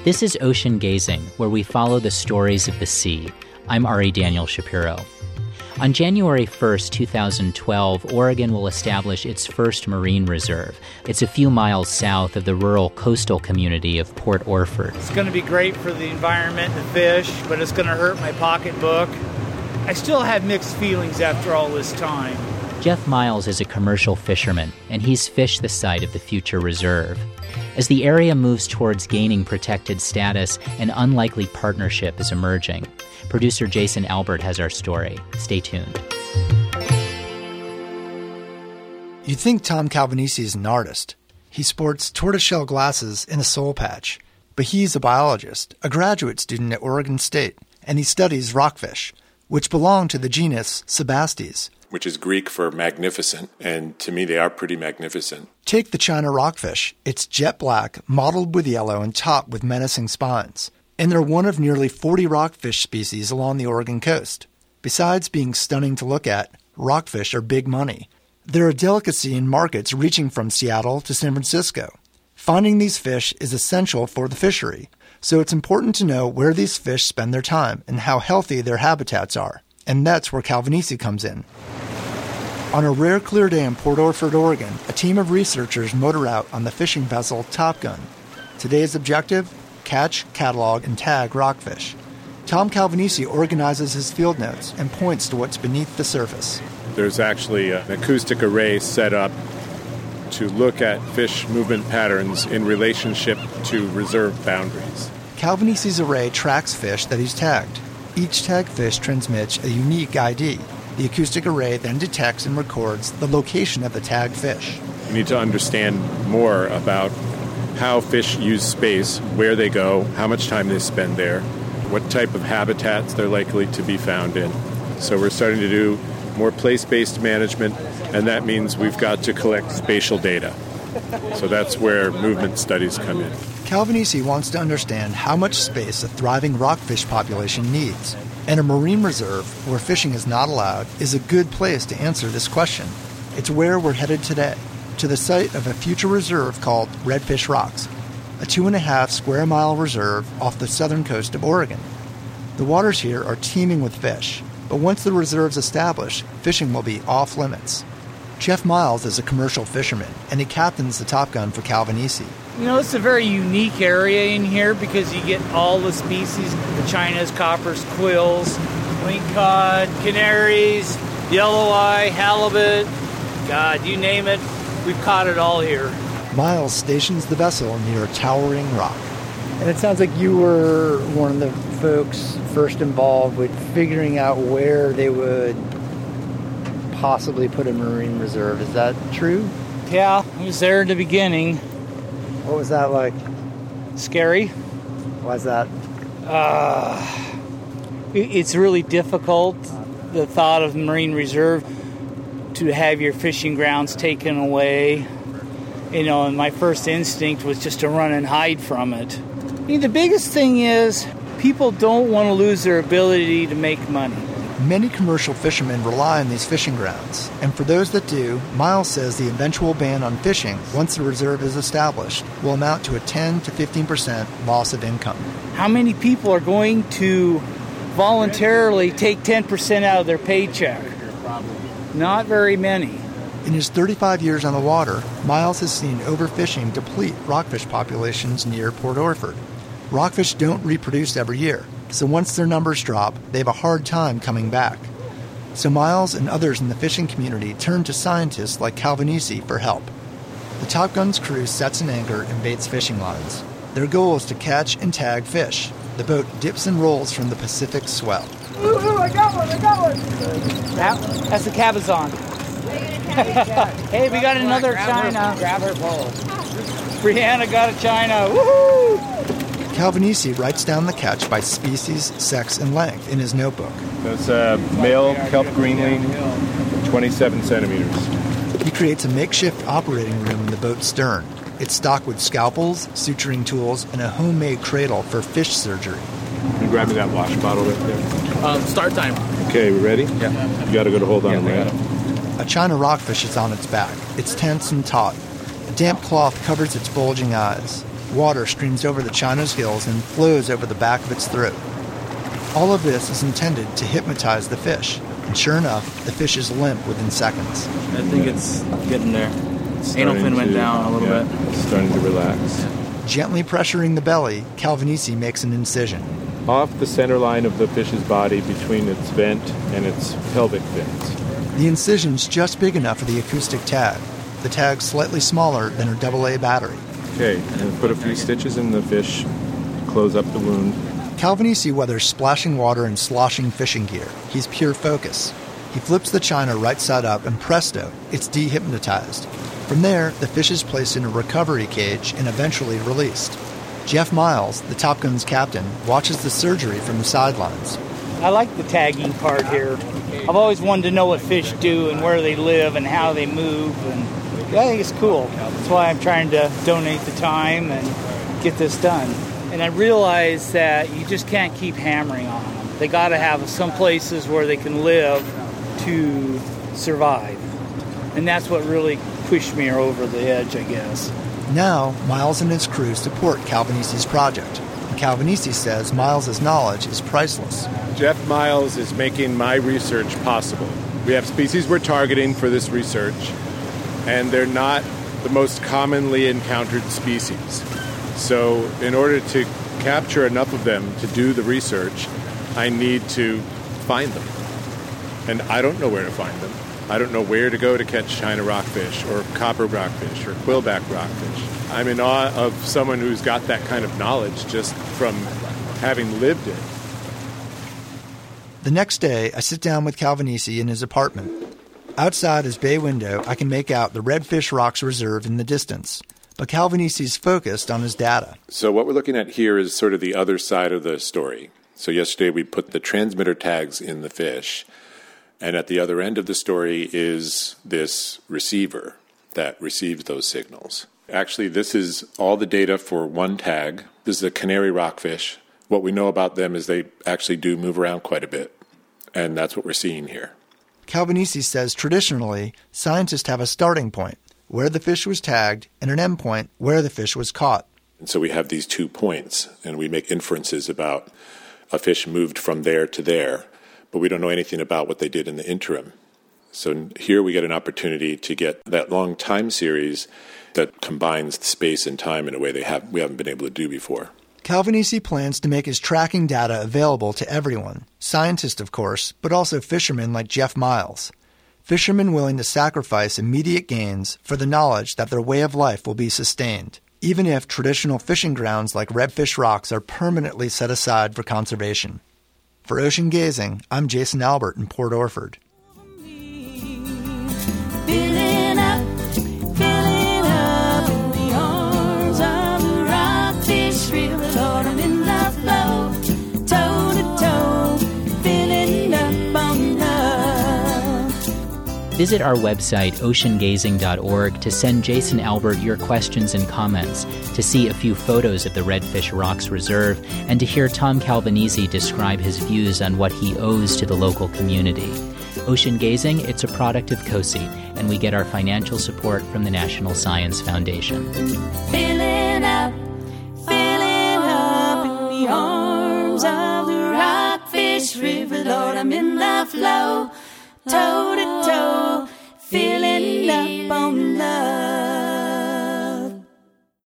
This is Ocean Gazing, where we follow the stories of the sea. I'm Ari Daniel Shapiro. On January 1st, 2012, Oregon will establish its first marine reserve. It's a few miles south of the rural coastal community of Port Orford. It's going to be great for the environment and the fish, but it's going to hurt my pocketbook. I still have mixed feelings after all this time. Jeff Miles is a commercial fisherman, and he's fished the site of the future reserve. As the area moves towards gaining protected status, an unlikely partnership is emerging. Producer Jason Albert has our story. Stay tuned. You'd think Tom Calvanese is an artist. He sports tortoiseshell glasses and a soul patch. But he's a biologist, a graduate student at Oregon State, and he studies rockfish, which belong to the genus Sebastes, which is Greek for magnificent, and to me they are pretty magnificent. Take the China rockfish. It's jet black, mottled with yellow, and topped with menacing spines. And they're one of nearly 40 rockfish species along the Oregon coast. Besides being stunning to look at, rockfish are big money. They're a delicacy in markets reaching from Seattle to San Francisco. Finding these fish is essential for the fishery, so it's important to know where these fish spend their time and how healthy their habitats are. And that's where Calvanese comes in. On a rare clear day in Port Orford, Oregon, a team of researchers motor out on the fishing vessel Top Gun. Today's objective? Catch, catalog, and tag rockfish. Tom Calvanese organizes his field notes and points to what's beneath the surface. There's actually an acoustic array set up to look at fish movement patterns in relationship to reserve boundaries. Calvanese's array tracks fish that he's tagged. Each tagged fish transmits a unique ID. The acoustic array then detects and records the location of the tagged fish. You need to understand more about how fish use space, where they go, how much time they spend there, what type of habitats they're likely to be found in. So we're starting to do more place-based management, and that means we've got to collect spatial data. So that's where movement studies come in. Calvanese wants to understand how much space a thriving rockfish population needs. And a marine reserve, where fishing is not allowed, is a good place to answer this question. It's where we're headed today, to the site of a future reserve called Redfish Rocks, a 2.5 square mile reserve off the southern coast of Oregon. The waters here are teeming with fish, but once the reserve's established, fishing will be off limits. Jeff Miles is a commercial fisherman, and he captains the Top Gun for Calvanese. You know, it's a very unique area in here because you get all the species, the Chinas, coppers, quills, lingcod, canaries, yellow eye, halibut, God, you name it, we've caught it all here. Miles stations the vessel near a towering rock. And it sounds like you were one of the folks first involved with figuring out where they would possibly put a marine reserve. Is that true? Yeah, I was there in the beginning. What was that like? Scary. Why's that? It's really difficult, the thought of marine reserve, to have your fishing grounds taken away. You know, and my first instinct was just to run and hide from it. I mean, the biggest thing is people don't want to lose their ability to make money. Many commercial fishermen rely on these fishing grounds, and for those that do, Miles says the eventual ban on fishing, once the reserve is established, will amount to a 10 to 15% loss of income. How many people are going to voluntarily take 10% out of their paycheck? Not very many. In his 35 years on the water, Miles has seen overfishing deplete rockfish populations near Port Orford. Rockfish don't reproduce every year, so once their numbers drop, they have a hard time coming back. So Miles and others in the fishing community turn to scientists like Calvanese for help. The Top Gun's crew sets an anchor and baits fishing lines. Their goal is to catch and tag fish. The boat dips and rolls from the Pacific swell. Ooh, I got one! That's the cabezon. Hey, we got another China. Grab her pole. Brianna got a China. Woohoo! Calvanese writes down the catch by species, sex, and length in his notebook. That's a male kelp greenling, 27 centimeters. He creates a makeshift operating room in the boat's stern. It's stocked with scalpels, suturing tools, and a homemade cradle for fish surgery. You grab me that wash bottle right there. Start time. Okay, we ready? Yeah. You got to go to hold on, right? A China rockfish is on its back. It's tense and taut. A damp cloth covers its bulging eyes. Water streams over the China's gills and flows over the back of its throat. All of this is intended to hypnotize the fish, and sure enough, the fish is limp within seconds. I think it's getting there. Anal fin went down a little bit. It's starting to relax. Gently pressuring the belly, Calvanese makes an incision. Off the center line of the fish's body between its vent and its pelvic fins. The incision's just big enough for the acoustic tag. The tag's slightly smaller than her AA battery. Okay, and put a few stitches in the fish, close up the wound. Calvanese weathers splashing water and sloshing fishing gear. He's pure focus. He flips the china right side up and presto, it's dehypnotized. From there, the fish is placed in a recovery cage and eventually released. Jeff Miles, the Top Gun's captain, watches the surgery from the sidelines. I like the tagging part here. I've always wanted to know what fish do and where they live and how they move, and I think it's cool. That's why I'm trying to donate the time and get this done. And I realize that you just can't keep hammering on them. They got to have some places where they can live to survive. And that's what really pushed me over the edge, I guess. Now, Miles and his crew support Calvanese's project. And Calvanese says Miles' knowledge is priceless. Jeff Miles is making my research possible. We have species we're targeting for this research, and they're not the most commonly encountered species. So in order to capture enough of them to do the research, I need to find them. And I don't know where to find them. I don't know where to go to catch China rockfish or copper rockfish or quillback rockfish. I'm in awe of someone who's got that kind of knowledge just from having lived it. The next day, I sit down with Calvanese in his apartment. Outside his bay window, I can make out the Redfish Rocks Reserve in the distance. But Calvanese's focused on his data. So what we're looking at here is sort of the other side of the story. So yesterday we put the transmitter tags in the fish, and at the other end of the story is this receiver that receives those signals. Actually, this is all the data for one tag. This is a canary rockfish. What we know about them is they actually do move around quite a bit, and that's what we're seeing here. Calvanese says traditionally, scientists have a starting point, where the fish was tagged, and an endpoint, where the fish was caught. And so we have these 2 points, and we make inferences about a fish moved from there to there, but we don't know anything about what they did in the interim. So here we get an opportunity to get that long time series that combines space and time in a way we haven't been able to do before. Calvanese plans to make his tracking data available to everyone, scientists of course, but also fishermen like Jeff Miles. Fishermen willing to sacrifice immediate gains for the knowledge that their way of life will be sustained, even if traditional fishing grounds like Redfish Rocks are permanently set aside for conservation. For Ocean Gazing, I'm Jason Albert in Port Orford. Filling up in the arms of the Rockfish River, Lord, I'm in the flow, toe to toe, filling up on love. Visit our website, oceangazing.org, to send Jason Albert your questions and comments, to see a few photos of the Redfish Rocks Reserve, and to hear Tom Calvanese describe his views on what he owes to the local community. Ocean Gazing, it's a product of COSI, and we get our financial support from the National Science Foundation. Filling up in the arms of the Rockfish River, Lord, I'm in the flow, toe to toe, filling up on love.